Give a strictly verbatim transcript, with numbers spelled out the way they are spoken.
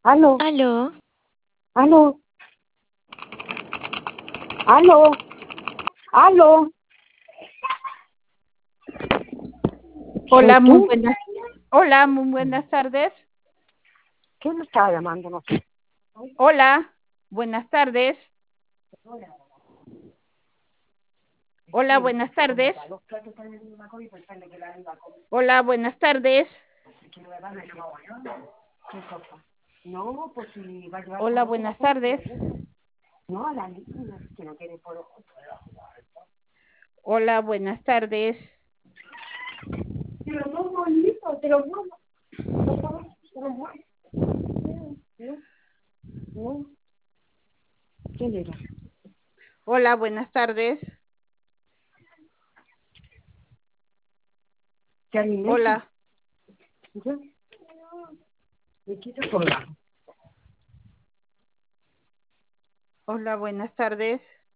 Aló, Aló, aló, aló, aló. Hola, ¿Soy muy tú? buenas, hola, muy buenas tardes. ¿Quién me estaba llamando? No sé. Hola, buenas tardes. Hola, Mire, buenas como para tardes. los platos están en una cosa y pensarle que la iba a comer. Hola, buenas tardes. Si de verdad me llamaba yo. ¿Qué cosa? No, pues si va a llevar por Hola, otro, buenas mejor si le tardes. gusta. No, a la niña, que no quiere por otro. Hola, buenas tardes. Te lo muevo, bonito, te lo muevo. Por favor, te lo muevo. No, no. ¿Quién era? Hola, buenas tardes. ¿Qué alimento? Hola, ¿Ya? Me quito por la. hola, buenas tardes.